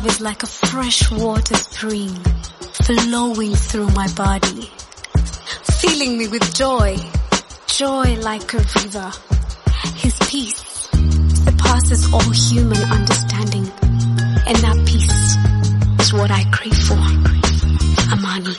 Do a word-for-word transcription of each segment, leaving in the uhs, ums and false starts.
love is like a fresh water spring flowing through my body, filling me with joy, joy like a river. His peace surpasses all human understanding, and that peace is what I crave for. Amani.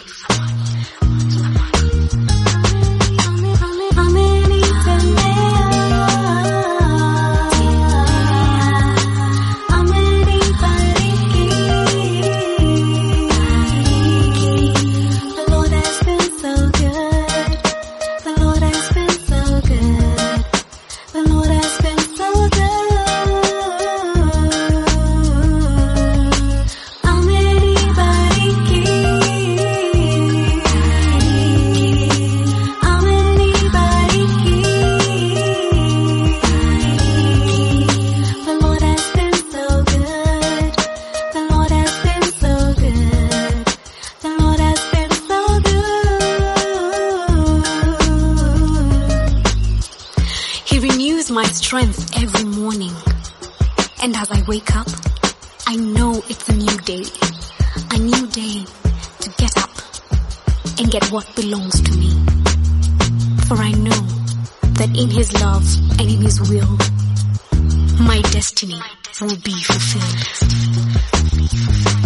My strength every morning, and as I wake up, I know it's a new day, a new day to get up and get what belongs to me. For I know that in His love and in His will, my destiny will be fulfilled.